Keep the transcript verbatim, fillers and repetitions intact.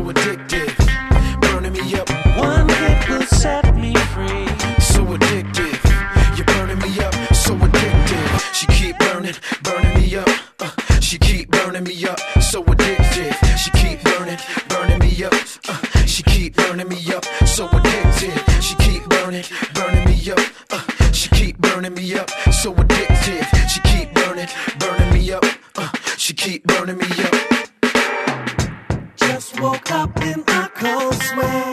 addictive, burning me up. One hit will set me free. So addictive, you're burning me up. So addictive, she keep burning, burning me up. Uh, she keep burning me up. So addictive, she keep burning, burning me up. Uh, she keep burning me up. So addictive, she keep burning, burning me up. Uh, she keep burning me up. So addictive, she keep burning, burning me up. Uh, she keep burning me up. Just woke up in a cold sweat.